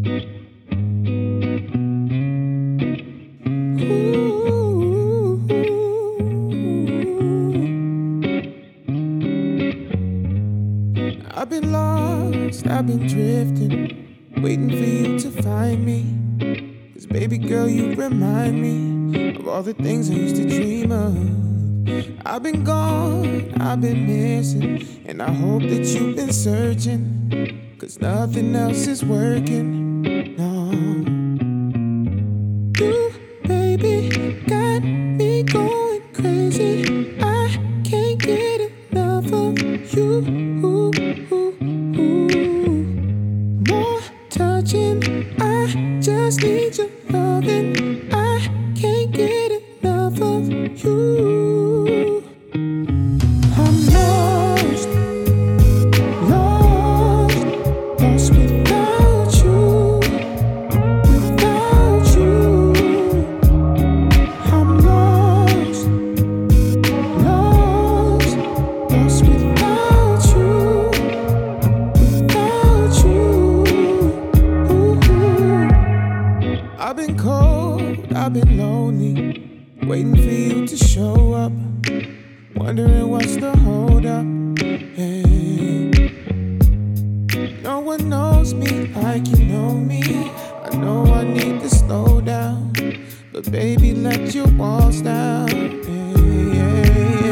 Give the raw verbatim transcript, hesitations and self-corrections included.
Ooh. I've been lost, I've been drifting, waiting for you to find me. Cause baby girl, you remind me of all the things I used to dream of. I've been gone, I've been missing, and I hope that you've been searching, cause nothing else is working, no. You, baby, got me going crazy. I can't get enough of you. More touching, I just need your loving. I can't get enough of you. I'm lost, lost, lost without you, without you. I'm lost, lost, lost without you, without you. Ooh. I've been cold, I've been lonely, waiting for you to show up, wondering what's the hold up. Yeah. No one knows me like you know me. I know I need to slow down, but baby, let your walls down. Yeah, yeah, yeah.